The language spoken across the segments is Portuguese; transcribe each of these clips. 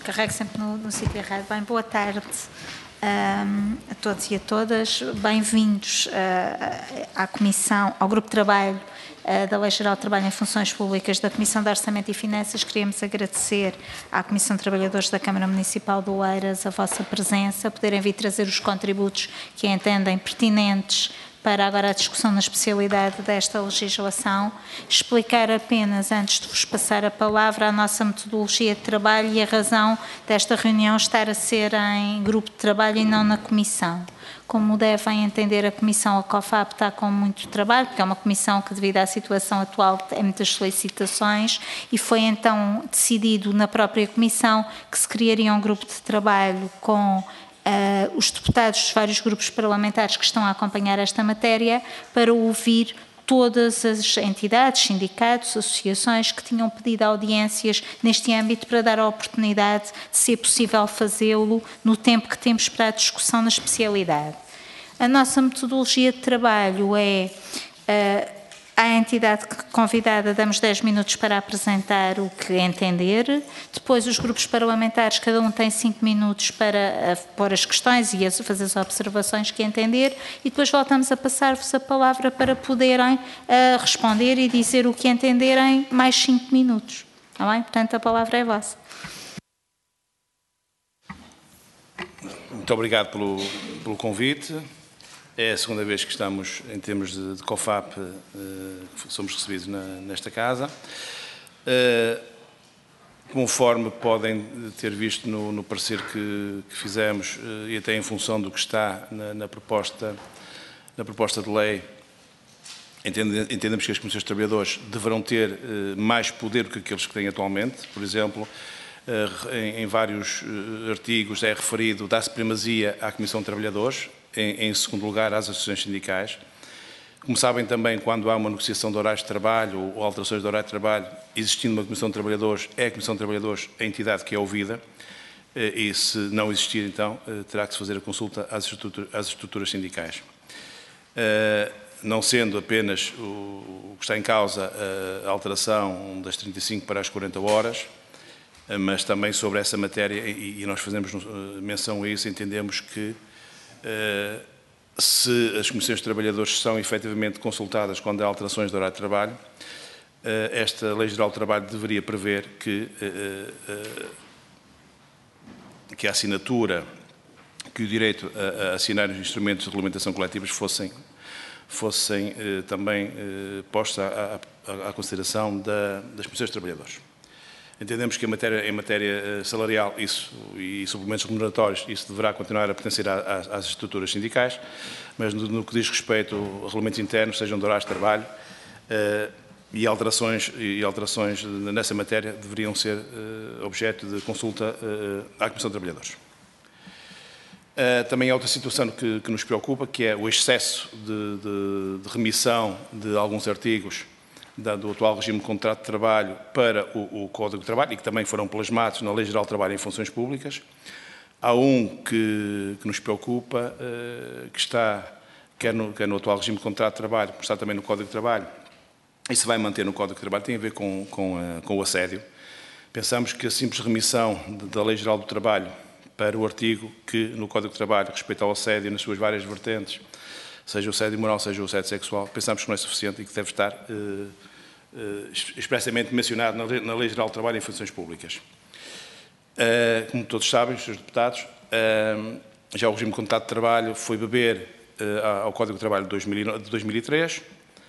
carrego sempre no sítio errado. Bem, boa tarde a todos e a todas. Bem-vindos à Comissão, ao Grupo de Trabalho da Lei Geral de Trabalho em Funções Públicas da Comissão de Orçamento e Finanças. Queríamos agradecer à Comissão de Trabalhadores da Câmara Municipal de Oeiras a vossa presença, poderem vir trazer os contributos que entendem pertinentes para agora a discussão na especialidade desta legislação. Explicar apenas, antes de vos passar a palavra, a nossa metodologia de trabalho e a razão desta reunião estar a ser em grupo de trabalho e não na comissão. Como devem entender, a comissão, a COFAP, está com muito trabalho, porque é uma comissão que, devido à situação atual, tem muitas solicitações, e foi então decidido na própria comissão que se criaria um grupo de trabalho com os deputados dos vários grupos parlamentares que estão a acompanhar esta matéria para ouvir todas as entidades, sindicatos, associações que tinham pedido audiências neste âmbito para dar a oportunidade de ser possível fazê-lo no tempo que temos para a discussão na especialidade. A nossa metodologia de trabalho é à entidade convidada damos 10 minutos para apresentar o que entender, depois os grupos parlamentares, cada um tem 5 minutos para pôr as questões e fazer as observações que entender, e depois voltamos a passar-vos a palavra para poderem responder e dizer o que entenderem mais 5 minutos. Está bem? Portanto, a palavra é vossa. Muito obrigado pelo convite. É a segunda vez que estamos, em termos de COFAP, somos recebidos nesta casa. Conforme podem ter visto no parecer que fizemos, e até em função do que está na proposta de lei, entendemos que as comissões de trabalhadores deverão ter mais poder do que aqueles que têm atualmente. Por exemplo, em vários artigos é referido, dá-se primazia à Comissão de Trabalhadores, em segundo lugar às associações sindicais. Como sabem também, quando há uma negociação de horários de trabalho ou alterações de horário de trabalho, existindo uma Comissão de Trabalhadores, é a Comissão de Trabalhadores a entidade que é ouvida, e se não existir, então, terá que se fazer a consulta às estruturas sindicais. Não sendo apenas o que está em causa a alteração das 35 para as 40 horas, mas também sobre essa matéria, e nós fazemos menção a isso, entendemos que se as comissões de trabalhadores são efetivamente consultadas quando há alterações de horário de trabalho, esta Lei Geral do Trabalho deveria prever que a assinatura, que o direito a assinar os instrumentos de regulamentação coletivas fossem também postos à consideração das comissões de trabalhadores. Entendemos que em matéria salarial e suplementos remuneratórios, isso deverá continuar a pertencer às estruturas sindicais, mas no que diz respeito a regulamentos internos, sejam de horários de trabalho, e alterações nessa matéria deveriam ser objeto de consulta à Comissão de Trabalhadores. Também há outra situação que nos preocupa, que é o excesso de remissão de alguns artigos do atual regime de contrato de trabalho para o Código de Trabalho, e que também foram plasmados na Lei Geral de Trabalho em Funções Públicas. Há um que nos preocupa, que está quer no atual regime de contrato de trabalho, mas está também no Código de Trabalho, e se vai manter no Código de Trabalho, tem a ver com o assédio. Pensamos que a simples remissão da Lei Geral do Trabalho para o artigo que no Código de Trabalho respeita ao assédio nas suas várias vertentes, seja o assédio moral, seja o assédio sexual, pensamos que não é suficiente e que deve estar expressamente mencionado na Lei Geral do Trabalho em Funções Públicas. Como todos sabem, os senhores deputados, já o regime de contrato de trabalho foi beber ao Código de Trabalho de 2003.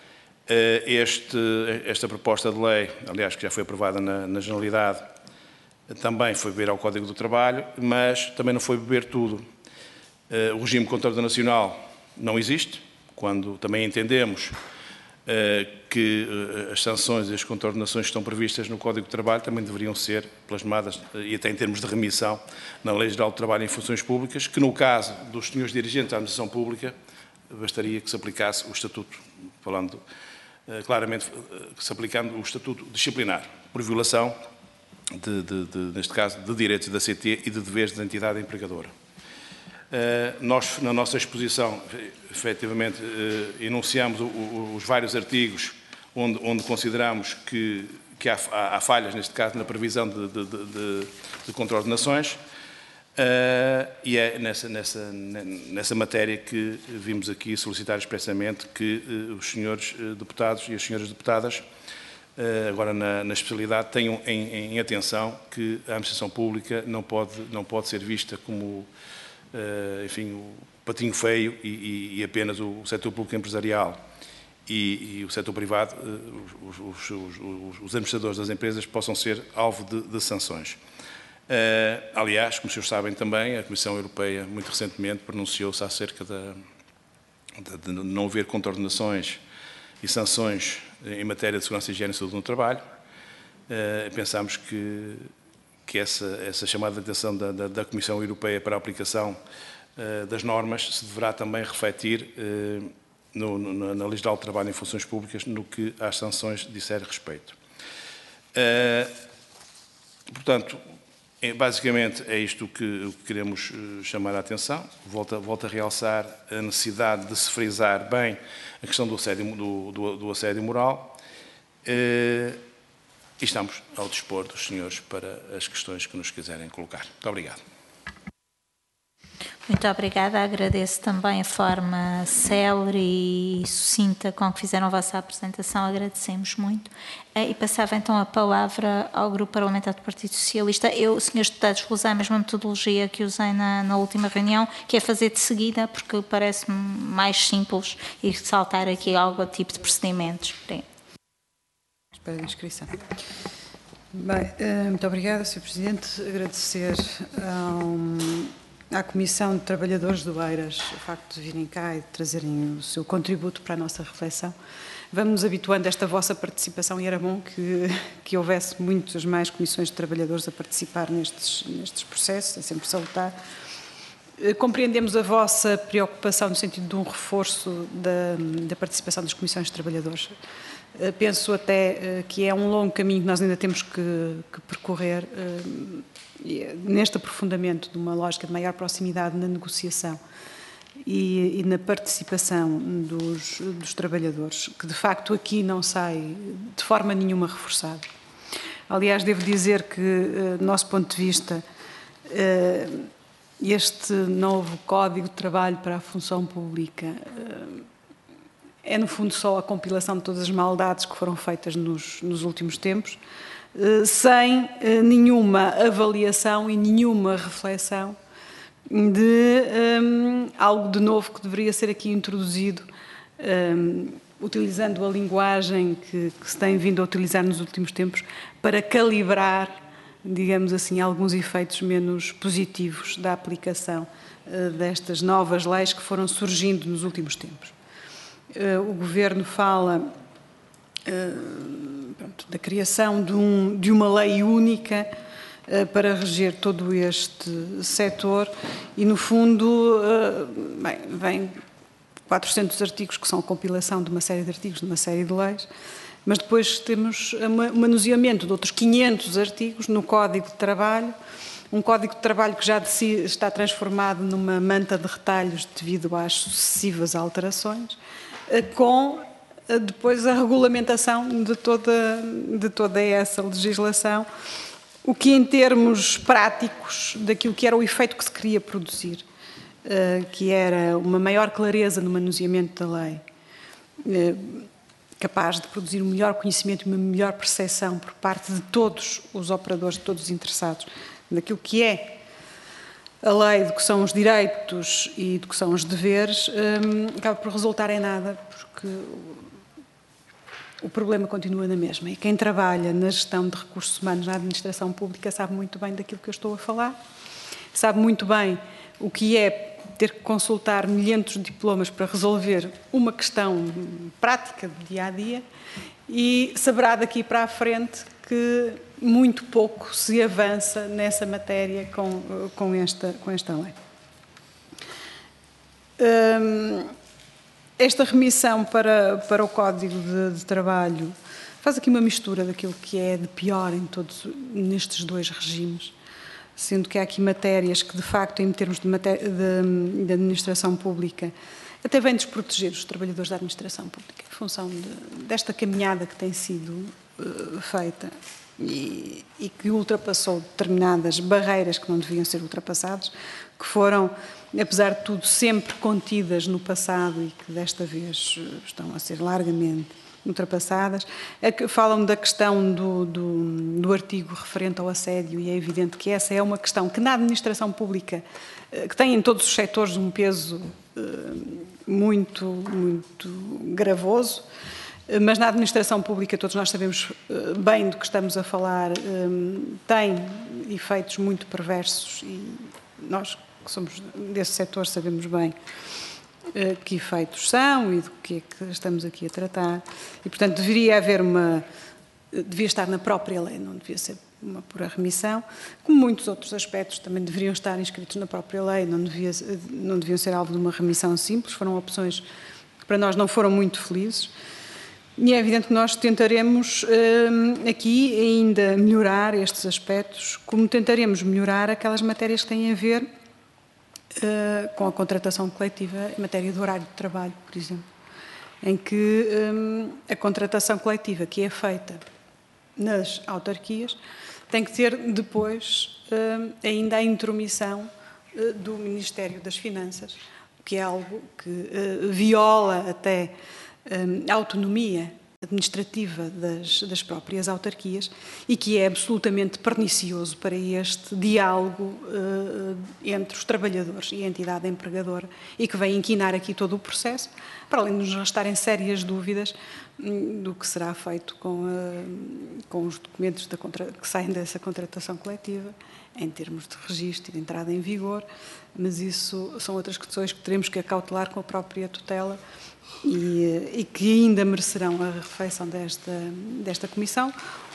Esta proposta de lei, aliás, que já foi aprovada na Generalidade, também foi beber ao Código do Trabalho, mas também não foi beber tudo. O regime de contrato nacional não existe, quando também entendemos que as sanções e as contornações que estão previstas no Código de Trabalho também deveriam ser plasmadas, e até em termos de remissão, na Lei Geral do Trabalho em Funções Públicas, que no caso dos senhores dirigentes da administração pública, bastaria que se aplicasse o Estatuto, falando claramente, que se aplicando o Estatuto disciplinar, por violação, neste caso, de direitos da CT e de deveres da entidade empregadora. Nós, na nossa exposição, efetivamente, enunciamos os vários artigos onde consideramos que que há falhas, neste caso, na previsão de contraordenações, e é nessa matéria que vimos aqui solicitar expressamente que os senhores deputados e as senhoras deputadas, agora na especialidade, tenham em atenção que a administração pública não pode ser vista como, enfim, o patinho feio e apenas o setor público empresarial e o setor privado, os administradores das empresas possam ser alvo de sanções. Aliás, como os senhores sabem também, a Comissão Europeia, muito recentemente, pronunciou-se acerca de não haver contraordenações e sanções em matéria de segurança, higiene e saúde no trabalho. Pensamos que essa chamada atenção da Comissão Europeia para a aplicação das normas se deverá também refletir na Lei Geral do Trabalho em Funções Públicas no que às sanções disser respeito. Portanto, basicamente é isto que queremos chamar a atenção. Volto a realçar a necessidade de se frisar bem a questão do assédio moral e estamos ao dispor dos senhores para as questões que nos quiserem colocar. Muito obrigado. Muito obrigada. Agradeço também a forma célere e sucinta com que fizeram a vossa apresentação. Agradecemos muito. E passava então a palavra ao Grupo Parlamentar do Partido Socialista. Eu, senhores deputados, vou usar a mesma metodologia que usei na última reunião, que é fazer de seguida, porque parece-me mais simples e saltar aqui algum tipo de procedimentos. Espera a inscrição. Bem, muito obrigada, Sr. Presidente. Agradecer à Comissão de Trabalhadores do Eiras o facto de virem cá e de trazerem o seu contributo para a nossa reflexão. Vamos nos habituando a esta vossa participação e era bom que houvesse muitas mais comissões de trabalhadores a participar nestes processos, é sempre salutar. Compreendemos a vossa preocupação no sentido de um reforço da participação das comissões de trabalhadores. Penso até que é um longo caminho que nós ainda temos que percorrer neste aprofundamento de uma lógica de maior proximidade na negociação e na participação dos trabalhadores, que de facto aqui não sai de forma nenhuma reforçado. Aliás, devo dizer que, do nosso ponto de vista, este novo Código de Trabalho para a Função Pública é, no fundo, só a compilação de todas as maldades que foram feitas nos últimos tempos, sem nenhuma avaliação e nenhuma reflexão de algo de novo que deveria ser aqui introduzido, utilizando a linguagem que se tem vindo a utilizar nos últimos tempos para calibrar, digamos assim, alguns efeitos menos positivos da aplicação destas novas leis que foram surgindo nos últimos tempos. O Governo fala da criação de uma lei única para reger todo este setor e, no fundo, vem 400 artigos que são a compilação de uma série de artigos, de uma série de leis, mas depois temos o manuseamento de outros 500 artigos no Código de Trabalho, um Código de Trabalho que já de si está transformado numa manta de retalhos devido às sucessivas alterações, com depois a regulamentação de toda essa legislação, o que em termos práticos daquilo que era o efeito que se queria produzir, que era uma maior clareza no manuseamento da lei, capaz de produzir um melhor conhecimento e uma melhor percepção por parte de todos os operadores, de todos os interessados, daquilo que é a lei, do que são os direitos e do que são os deveres, acaba por resultar em nada, porque o problema continua na mesma. E quem trabalha na gestão de recursos humanos na administração pública sabe muito bem daquilo que eu estou a falar, sabe muito bem o que é ter que consultar milhentos de diplomas para resolver uma questão prática do dia-a-dia e saberá daqui para a frente que muito pouco se avança nessa matéria com esta lei. Esta remissão para o Código de Trabalho faz aqui uma mistura daquilo que é de pior nestes dois regimes, sendo que há aqui matérias que, de facto, em termos de administração pública, até vêm desproteger os trabalhadores da administração pública, em função desta caminhada que tem sido feita e que ultrapassou determinadas barreiras que não deviam ser ultrapassadas, que foram, apesar de tudo, sempre contidas no passado e que desta vez estão a ser largamente ultrapassadas. Falam da questão do artigo referente ao assédio e é evidente que essa é uma questão que na administração pública, que tem em todos os setores um peso muito, muito gravoso, mas na administração pública, todos nós sabemos bem do que estamos a falar, tem efeitos muito perversos e nós que somos desse setor sabemos bem que efeitos são e do que é que estamos aqui a tratar. E, portanto, devia estar na própria lei, não devia ser uma pura remissão, como muitos outros aspectos também deveriam estar inscritos na própria lei, não deviam ser alvo de uma remissão simples, foram opções que para nós não foram muito felizes. E é evidente que nós tentaremos aqui ainda melhorar estes aspectos, como tentaremos melhorar aquelas matérias que têm a ver com a contratação coletiva em matéria de horário de trabalho, por exemplo, em que a contratação coletiva que é feita nas autarquias tem que ter depois ainda a intromissão do Ministério das Finanças, que é algo que viola até a autonomia administrativa das próprias autarquias e que é absolutamente pernicioso para este diálogo entre os trabalhadores e a entidade empregadora e que vem inquinar aqui todo o processo, para além de nos restarem sérias dúvidas do que será feito com os documentos que saem dessa contratação coletiva, em termos de registro e de entrada em vigor, mas isso são outras questões que teremos que acautelar com a própria tutela e que ainda merecerão a refeição desta comissão.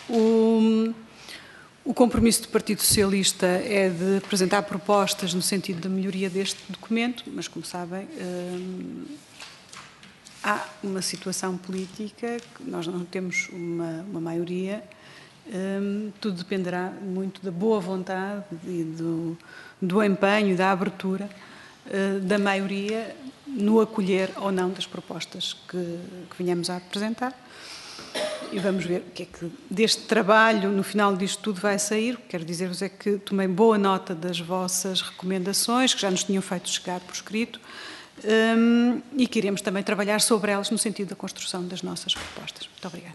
O compromisso do Partido Socialista é de apresentar propostas no sentido da melhoria deste documento, mas, como sabem, há uma situação política que nós não temos uma maioria, tudo dependerá muito da boa vontade e do empenho, da abertura da maioria no acolher ou não das propostas que venhamos a apresentar. E vamos ver o que é que deste trabalho, no final disto tudo, vai sair. Quero dizer-vos é que tomei boa nota das vossas recomendações, que já nos tinham feito chegar por escrito, e que iremos também trabalhar sobre elas no sentido da construção das nossas propostas. Muito obrigada.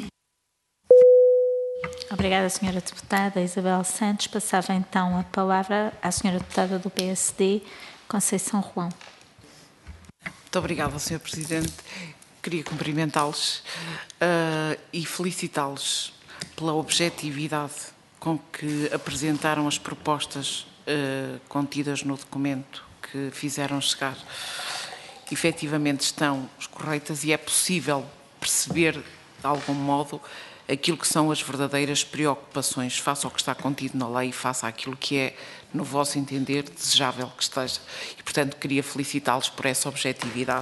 Obrigada, Sra. Deputada Isabel Santos. Passava então a palavra à Sra. Deputada do PSD, Conceição Ruão. Muito obrigada, Sr. Presidente. Queria cumprimentá-los e felicitá-los pela objetividade com que apresentaram as propostas contidas no documento que fizeram chegar. Efetivamente estão corretas e é possível perceber, de algum modo, aquilo que são as verdadeiras preocupações face ao que está contido na lei e face àquilo que é, no vosso entender, desejável que esteja. E, portanto, queria felicitá-los por essa objetividade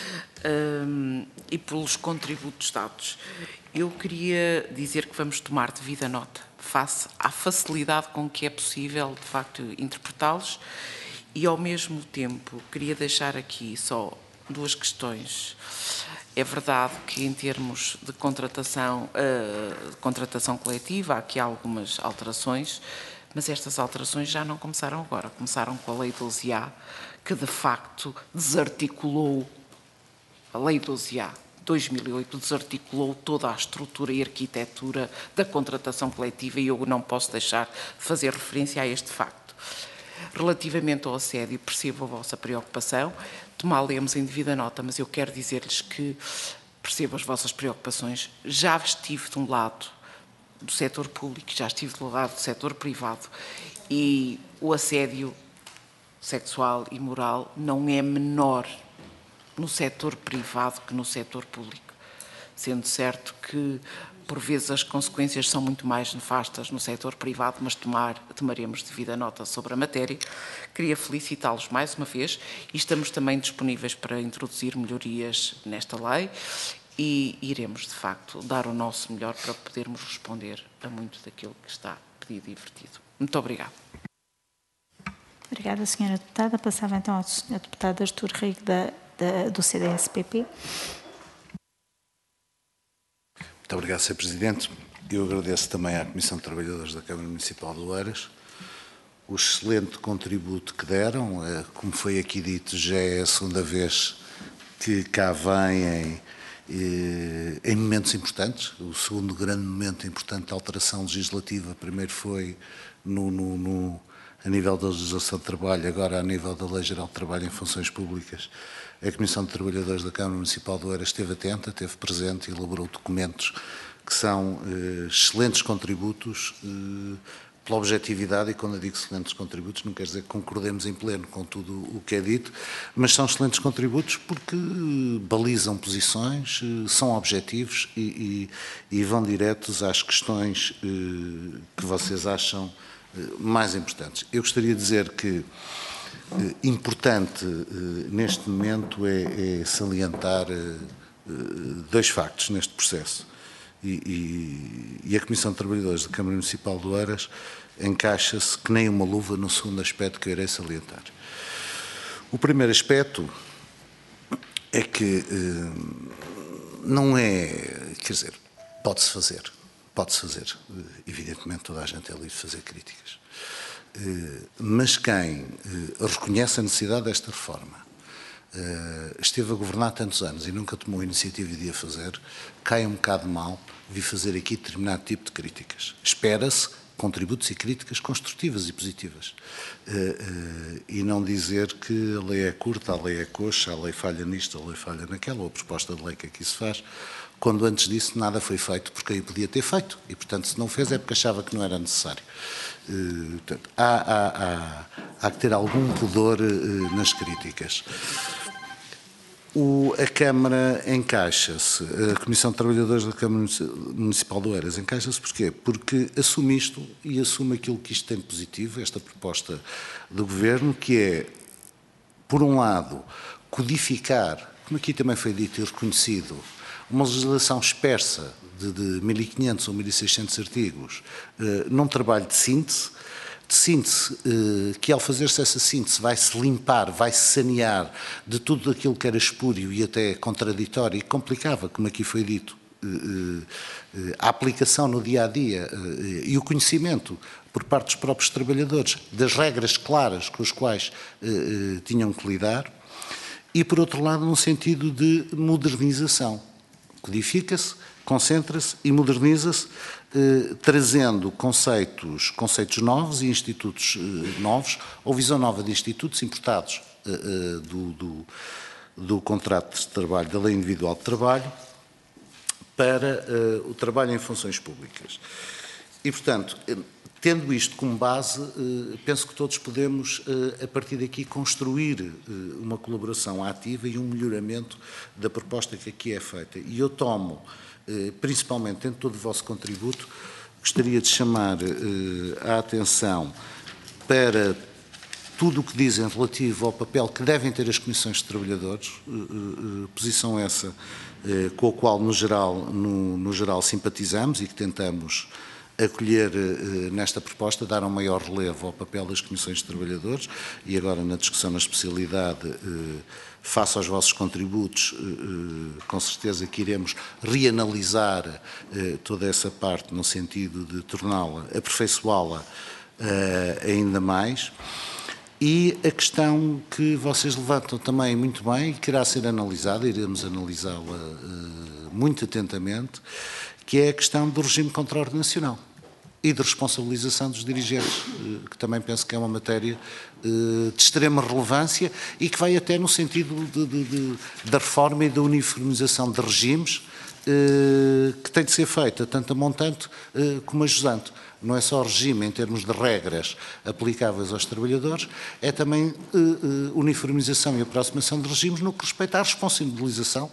e pelos contributos dados. Eu queria dizer que vamos tomar devida nota face à facilidade com que é possível, de facto, interpretá-los e, ao mesmo tempo, queria deixar aqui só duas questões. É verdade que, em termos de contratação coletiva, há aqui algumas alterações, mas estas alterações já não começaram agora. Começaram com a Lei 12A, que, de facto, desarticulou, a Lei 12A, 2008, desarticulou toda a estrutura e arquitetura da contratação coletiva e eu não posso deixar de fazer referência a este facto. Relativamente ao assédio, percebo a vossa preocupação, tomá-la-emos em devida nota, mas eu quero dizer-lhes que percebo as vossas preocupações. Já estive de um lado do setor público, já estive do lado do setor privado e o assédio sexual e moral não é menor no setor privado que no setor público, sendo certo que por vezes as consequências são muito mais nefastas no setor privado, mas tomaremos devida nota sobre a matéria. Queria felicitá-los mais uma vez e estamos também disponíveis para introduzir melhorias nesta lei e iremos, de facto, dar o nosso melhor para podermos responder a muito daquilo que está pedido e vertido. Muito obrigada. Obrigada, Sra. Deputada. Passava então ao Sr. Deputado Artur Rigo, do CDS-PP. Muito Muito obrigado, Sr. Presidente. Eu agradeço também à Comissão de Trabalhadores da Câmara Municipal de Oeiras o excelente contributo que deram. Como foi aqui dito, já é a segunda vez que cá vêm em momentos importantes. O segundo grande momento importante de alteração legislativa, primeiro foi a nível da legislação de trabalho, agora a nível da Lei Geral de Trabalho em Funções Públicas. A Comissão de Trabalhadores da Câmara Municipal de Oeiras esteve atenta, esteve presente e elaborou documentos que são excelentes contributos pela objetividade, e quando eu digo excelentes contributos não quer dizer que concordemos em pleno com tudo o que é dito, mas são excelentes contributos porque balizam posições, são objetivos e vão diretos às questões que vocês acham mais importantes. Eu gostaria de dizer que importante neste momento é salientar dois factos neste processo. E a Comissão de Trabalhadores da Câmara Municipal de Oeiras encaixa-se que nem uma luva no segundo aspecto que eu irei salientar. O primeiro aspecto é que não é, quer dizer, pode-se fazer, evidentemente toda a gente é livre de fazer críticas, mas quem reconhece a necessidade desta reforma, esteve a governar tantos anos e nunca tomou a iniciativa de a fazer, cai um bocado mal vir fazer aqui determinado tipo de críticas. Espera-se contributos e críticas construtivas e positivas. E não dizer que a lei é curta, a lei é coxa, a lei falha nisto, a lei falha naquela, ou a proposta de lei que aqui se faz, quando antes disso nada foi feito porque aí podia ter feito. E, portanto, se não fez é porque achava que não era necessário. Portanto, há que ter algum pudor nas críticas. A Câmara encaixa-se, a Comissão de Trabalhadores da Câmara Municipal de Oeiras encaixa-se porquê? Porque assume isto e assume aquilo que isto tem de positivo, esta proposta do Governo, que é, por um lado, codificar, como aqui também foi dito e reconhecido, uma legislação expersa de 1.500 ou 1.600 artigos, num trabalho de síntese, que ao fazer-se essa síntese vai-se limpar, vai-se sanear de tudo aquilo que era espúrio e até contraditório e que complicava, como aqui foi dito, a aplicação no dia-a-dia e o conhecimento por parte dos próprios trabalhadores das regras claras com as quais tinham que lidar e, por outro lado, num sentido de modernização. Codifica-se, concentra-se e moderniza-se, trazendo conceitos novos e institutos novos, ou visão nova de institutos importados do contrato de trabalho, da lei individual de trabalho, para o trabalho em funções públicas. E, portanto, tendo isto como base, penso que todos podemos, a partir daqui, construir uma colaboração ativa e um melhoramento da proposta que aqui é feita. E eu tomo, principalmente dentro de todo o vosso contributo, gostaria de chamar a atenção para tudo o que dizem relativo ao papel que devem ter as comissões de trabalhadores, posição essa com a qual, no geral, simpatizamos e que tentamos acolher nesta proposta, dar um maior relevo ao papel das comissões de trabalhadores e agora na discussão na especialidade, face aos vossos contributos, com certeza que iremos reanalisar toda essa parte no sentido de torná-la, aperfeiçoá-la ainda mais. E a questão que vocês levantam também muito bem e que irá ser analisada, iremos analisá-la muito atentamente, que é a questão do regime contraordenacional e de responsabilização dos dirigentes, que também penso que é uma matéria de extrema relevância e que vai até no sentido da reforma e da uniformização de regimes que tem de ser feita, tanto a montante como a jusante. Não é só regime em termos de regras aplicáveis aos trabalhadores, é também uniformização e aproximação de regimes no que respeita à responsabilização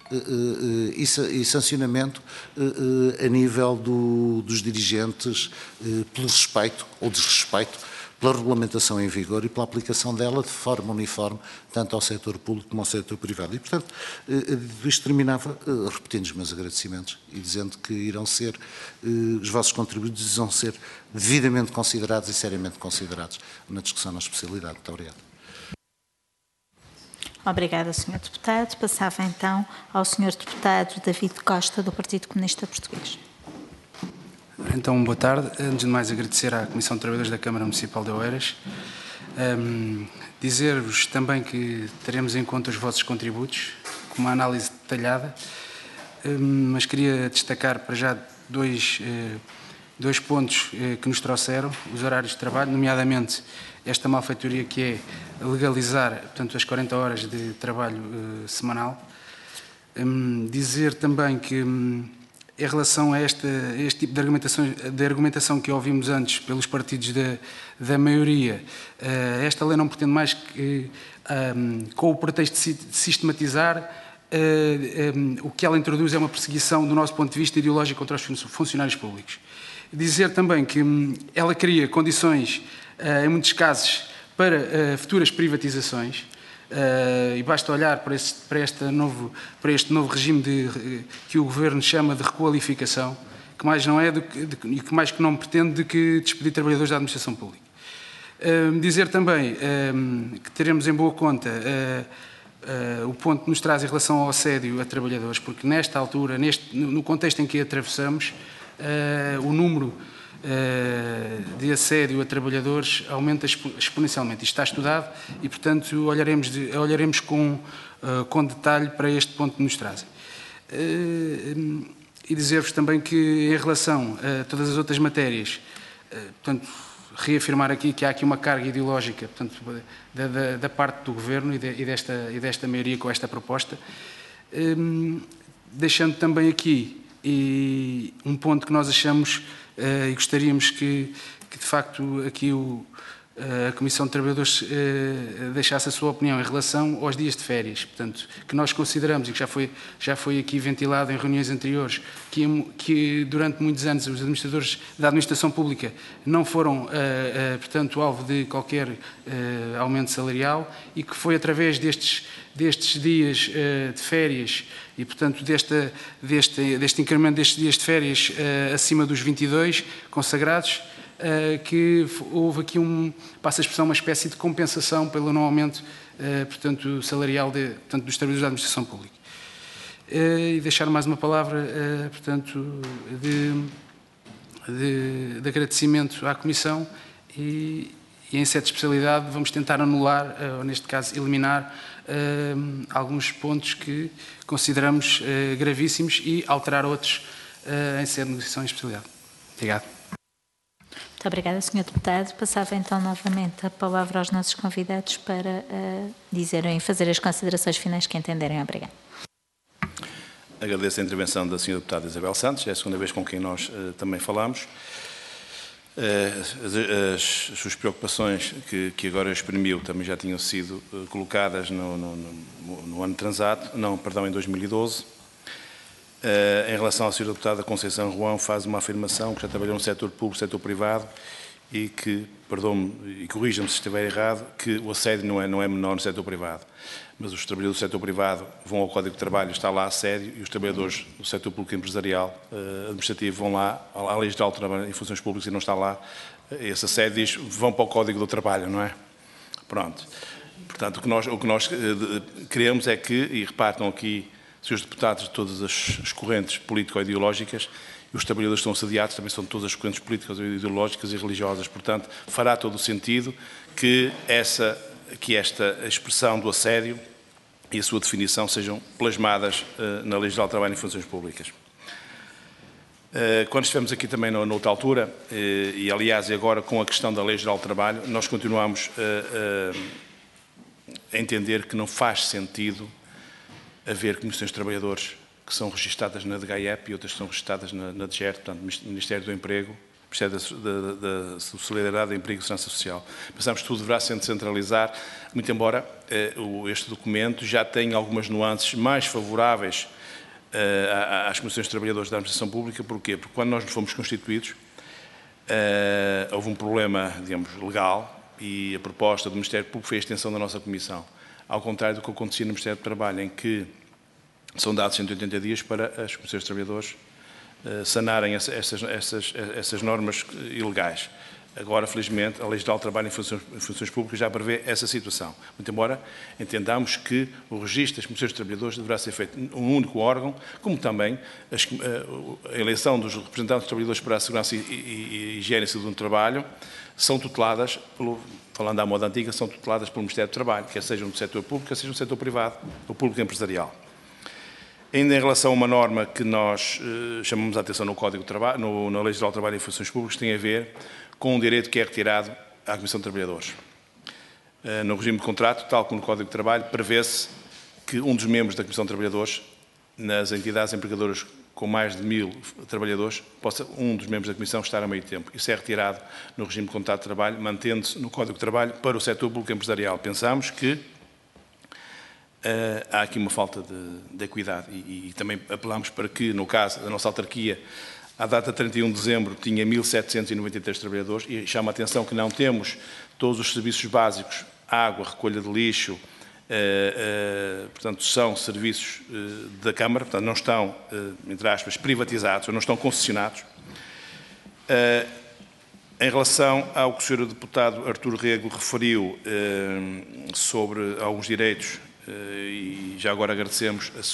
e sancionamento a nível dos dirigentes pelo respeito ou desrespeito pela regulamentação em vigor e pela aplicação dela de forma uniforme, tanto ao setor público como ao setor privado. E, portanto, isto terminava repetindo os meus agradecimentos e dizendo que irão ser, os vossos contributos irão ser devidamente considerados e seriamente considerados na discussão na especialidade. Muito obrigado. Obrigada, Sr. Deputado. Passava então ao Sr. Deputado David Costa, do Partido Comunista Português. Então, boa tarde. Antes de mais, agradecer à Comissão de Trabalhadores da Câmara Municipal de Oeiras. Dizer-vos também que teremos em conta os vossos contributos, com uma análise detalhada, mas queria destacar para já dois pontos que nos trouxeram: os horários de trabalho, nomeadamente esta malfeitoria que é legalizar, portanto, as 40 horas de trabalho semanal. Dizer também que, em relação a este tipo de argumentação que ouvimos antes pelos partidos da maioria, esta lei não pretende mais que, com o pretexto de sistematizar, o que ela introduz é uma perseguição, do nosso ponto de vista, ideológica contra os funcionários públicos. Dizer também que ela cria condições, em muitos casos, para futuras privatizações, e basta olhar para este novo regime que o Governo chama de requalificação, que mais não é e que mais que não pretende do que despedir trabalhadores da administração pública. Dizer também que teremos em boa conta o ponto que nos traz em relação ao assédio a trabalhadores, porque nesta altura, no contexto em que atravessamos, o número de assédio a trabalhadores aumenta exponencialmente. Isto está estudado e, portanto, olharemos com detalhe para este ponto que nos trazem. E dizer-vos também que, em relação a todas as outras matérias, portanto, reafirmar aqui que há aqui uma carga ideológica, portanto, da parte do Governo e desta maioria com esta proposta, deixando também aqui um ponto que nós achamos e gostaríamos que de facto aqui a Comissão de Trabalhadores deixasse a sua opinião em relação aos dias de férias, portanto, que nós consideramos, e que já foi aqui ventilado em reuniões anteriores, que durante muitos anos os administradores da administração pública não foram, portanto, alvo de qualquer aumento salarial, e que foi através destes dias de férias e, portanto, deste incremento destes dias de férias acima dos 22 consagrados, que houve aqui, passa a expressão, uma espécie de compensação pelo não aumento, portanto, salarial dos trabalhadores da administração pública. E deixar mais uma palavra, portanto, de agradecimento à Comissão e em sede de especialidade vamos tentar anular, ou neste caso eliminar, alguns pontos que consideramos gravíssimos e alterar outros em sede de negociação em especialidade. Obrigado. Muito obrigada, Sr. Deputado. Passava então novamente a palavra aos nossos convidados para fazer as considerações finais que entenderem. Obrigada. Agradeço a intervenção da Sra. Deputada Isabel Santos, é a segunda vez com quem nós também falamos. As suas preocupações que agora exprimiu também já tinham sido colocadas no ano transato, em 2012. Em relação à Sra. Deputada Conceição Ruão, faz uma afirmação que já trabalhou no setor público, no setor privado, e que, perdoe-me e corrija-me se estiver errado, que o assédio não é menor no setor privado. Mas os trabalhadores do setor privado vão ao Código de Trabalho, está lá assédio, e os trabalhadores do setor público empresarial, administrativo, vão lá, à Lei Geral de Trabalho em Funções Públicas, e não está lá. Esse assédio diz, vão para o Código do Trabalho, não é? Pronto. Portanto, o que nós queremos é que, e repartam aqui, Srs. Deputados de todas as correntes político-ideológicas, e os trabalhadores que estão assediados também são de todas as correntes políticas, ideológicas e religiosas. Portanto, fará todo o sentido que esta expressão do assédio e a sua definição sejam plasmadas na Lei Geral de Trabalho em Funções Públicas. Quando estivemos aqui também noutra altura, e aliás agora com a questão da Lei Geral de Trabalho, nós continuamos a entender que não faz sentido haver comissões de trabalhadores que são registadas na DGAEP e outras que são registadas na DGER, portanto, Ministério do Emprego, Ministério da Solidariedade, do Emprego e Segurança Social. Pensamos que tudo deverá ser centralizar, muito embora este documento já tenha algumas nuances mais favoráveis às comissões de trabalhadores da administração pública. Porquê? Porque quando nós fomos constituídos, houve um problema, digamos, legal, e a proposta do Ministério Público foi a extensão da nossa comissão. Ao contrário do que acontecia no Ministério do Trabalho, em que são dados 180 dias para as comissões de trabalhadores sanarem essas normas ilegais. Agora, felizmente, a Lei Geral de Trabalho em Funções Públicas já prevê essa situação. Muito embora entendamos que o registro das comissões de trabalhadores deverá ser feito num único órgão, como também a eleição dos representantes de trabalhadores para a segurança e higiene e saúde no trabalho são tuteladas, falando à moda antiga, são tuteladas pelo Ministério do Trabalho, quer sejam do setor público, quer sejam do setor privado, ou público empresarial. Ainda em relação a uma norma que nós chamamos a atenção no Código de Trabalho, na Lei Geral de Trabalho em Funções Públicas, tem a ver com um direito que é retirado à Comissão de Trabalhadores. No regime de contrato, tal como no Código de Trabalho, prevê-se que um dos membros da Comissão de Trabalhadores, nas entidades empregadoras com mais de 1000 trabalhadores, possa um dos membros da Comissão estar a meio tempo. Isso é retirado no regime de contrato de trabalho, mantendo-se no Código de Trabalho para o setor público empresarial. Pensamos que há aqui uma falta de equidade e também apelamos para que, no caso da nossa autarquia, à data de 31 de dezembro tinha 1793 trabalhadores e chama a atenção que não temos todos os serviços básicos, água, recolha de lixo, portanto, são serviços da Câmara, portanto, não estão, entre aspas, privatizados, ou não estão concessionados. Em relação ao que o Sr. Deputado Artur Rego referiu sobre alguns direitos, e já agora agradecemos a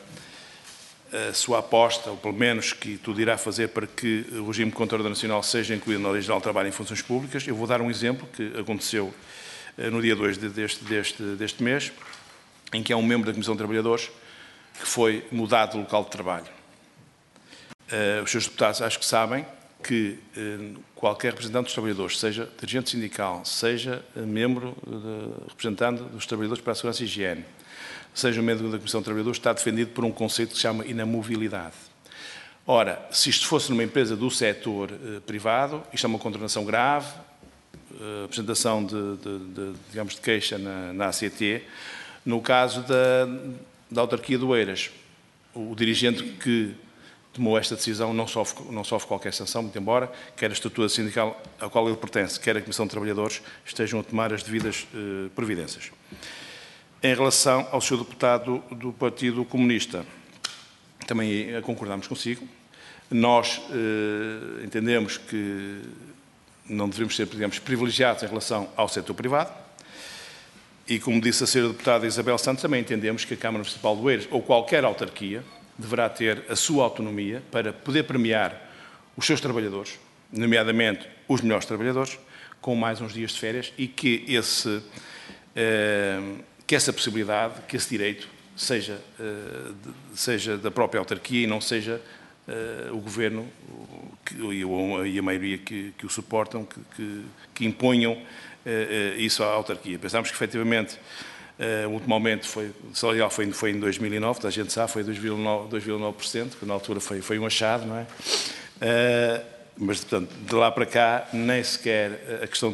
sua aposta, ou pelo menos que tudo irá fazer para que o regime de controle nacional seja incluído na Lei Geral de Trabalho em Funções Públicas. Eu vou dar um exemplo que aconteceu no dia 2 deste mês, em que há um membro da Comissão de Trabalhadores que foi mudado de local de trabalho. Os seus deputados acho que sabem que qualquer representante dos trabalhadores, seja dirigente sindical, seja membro representante dos trabalhadores para a segurança e higiene, seja membro da Comissão de Trabalhadores, está defendido por um conceito que se chama inamovilidade. Ora, se isto fosse numa empresa do setor privado, isto é uma condenação grave, apresentação digamos, de queixa na ACT. No caso da autarquia do Oeiras, o dirigente que tomou esta decisão não sofre qualquer sanção, muito embora quer a estrutura sindical à qual ele pertence, quer a Comissão de Trabalhadores, estejam a tomar as devidas providências. Em relação ao Sr. Deputado do Partido Comunista, também concordamos consigo. Nós entendemos que não devemos ser, digamos, privilegiados em relação ao setor privado. E, como disse a Sra. Deputada Isabel Santos, também entendemos que a Câmara Municipal de Oeiras, ou qualquer autarquia, deverá ter a sua autonomia para poder premiar os seus trabalhadores, nomeadamente os melhores trabalhadores, com mais uns dias de férias e que essa possibilidade, que esse direito seja da própria autarquia e não seja o Governo e a maioria que o suportam, que imponham isso à autarquia. Pensamos que, efetivamente, o último aumento salarial foi em 2009, a gente sabe, foi 2,9%, que na altura foi um achado, não é? Mas, portanto, de lá para cá, nem sequer a questão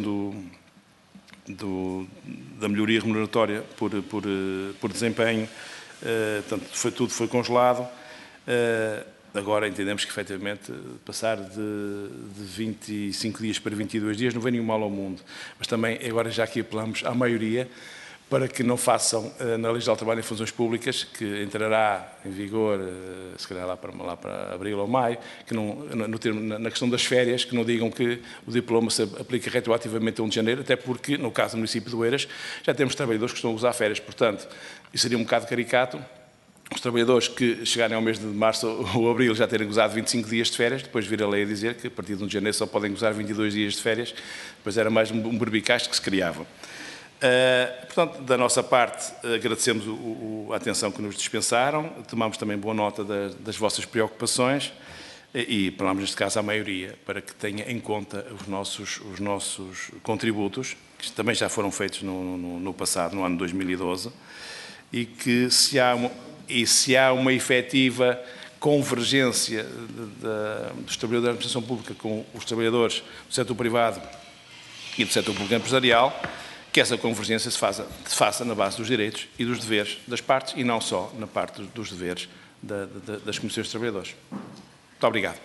da melhoria remuneratória por desempenho, portanto, tudo foi congelado. Agora entendemos que, efetivamente, passar de 25 dias para 22 dias não vem nenhum mal ao mundo. Mas também, agora já aqui apelamos à maioria para que não façam, na Lei Geral de Trabalho em Funções Públicas, que entrará em vigor, se calhar lá para abril ou maio, que na questão das férias, que não digam que o diploma se aplica retroativamente a 1 de janeiro, até porque, no caso do município de Oeiras, já temos trabalhadores que estão a usar férias. Portanto, isso seria um bocado caricato. Os trabalhadores que chegarem ao mês de março ou abril já terem gozado 25 dias de férias, depois vir a lei a dizer que a partir de 1 de janeiro só podem gozar 22 dias de férias, depois era mais um berbicacho que se criava. Portanto, da nossa parte, agradecemos a atenção que nos dispensaram, tomamos também boa nota das vossas preocupações e falamos, neste caso, à maioria, para que tenha em conta os nossos contributos, que também já foram feitos no passado, no ano de 2012, e que se há uma efetiva convergência dos trabalhadores da administração pública com os trabalhadores do setor privado e do setor público empresarial, que essa convergência se faça na base dos direitos e dos deveres das partes e não só na parte dos deveres das comissões de trabalhadores. Muito obrigado.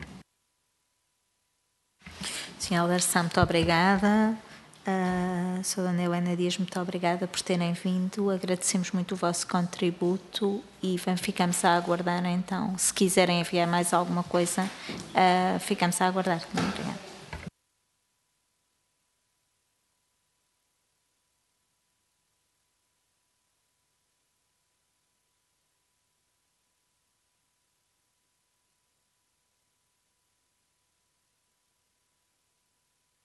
Sr. Alder Sá, muito obrigada. Sra. Dona Helena Dias, muito obrigada por terem vindo. Agradecemos muito o vosso contributo e ficamos a aguardar, então, se quiserem enviar mais alguma coisa, ficamos a aguardar. Muito obrigada.